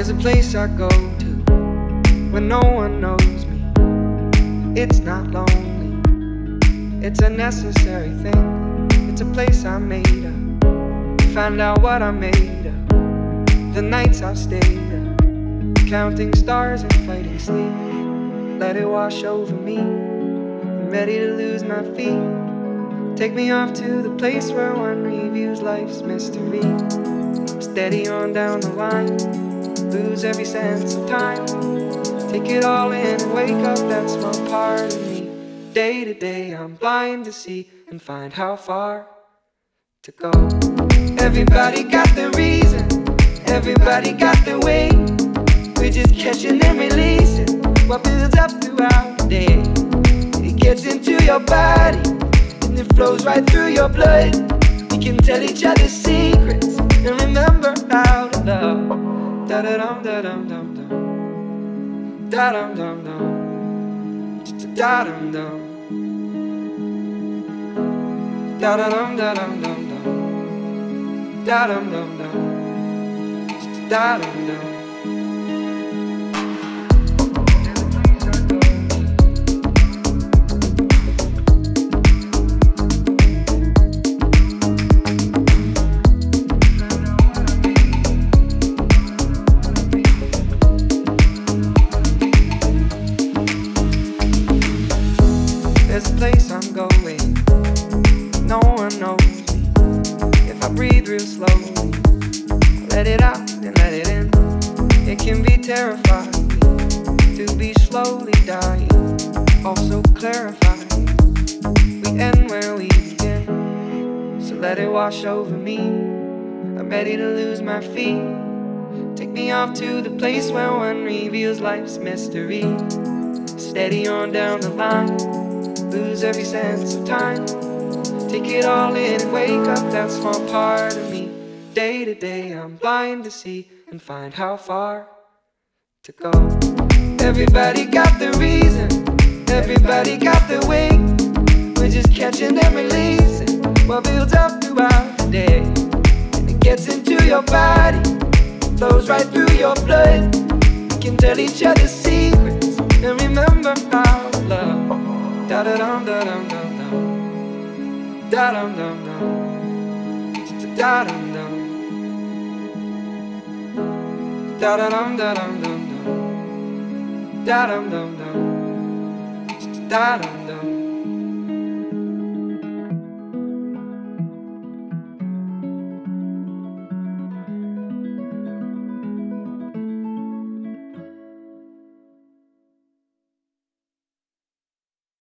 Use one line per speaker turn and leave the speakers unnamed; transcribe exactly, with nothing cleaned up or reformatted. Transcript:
There's a place I go to when no one knows me. It's not lonely, it's a necessary thing. It's a place I made up, find out what I made of. The nights I've stayed up, counting stars and fighting sleep. Let it wash over me, I'm ready to lose my feet. Take me off to the place where one reviews life's mystery. Steady on down the line, lose every sense of time. Take it all in and wake up that small part of me. Day to day I'm blind to see and find how far to go. Everybody got their reason, everybody got their way. We're just catching and releasing what builds up throughout the day. It gets into your body and it flows right through your blood. We can tell each other secrets and remember how to love. Da da dum da dum dum dum, da dum dum dum, da dum dum, da da dum da dum dum dum, da dum dum dum, da dum dum. There's a place I'm going, no one knows me. If I breathe real slowly, let it out and let it in. It can be terrifying to be slowly dying, also clarifying. We end where we begin, so let it wash over me. I'm ready to lose my feet. Take me off to the place where one reveals life's mystery. Steady on down the line, lose every sense of time. Take it all in and wake up that small part of me. Day to day I'm blind to see and find how far to go. Everybody got their reason, everybody got their way. We're just catching and releasing what builds up throughout the day. And it gets into your body, flows right through your blood. We can tell each other secrets and remember how to love. Da da dum da dum dum dum, da dum dum dum, da dum dum, da da dum da dum dum dum, da dum dum dum, da dum dum.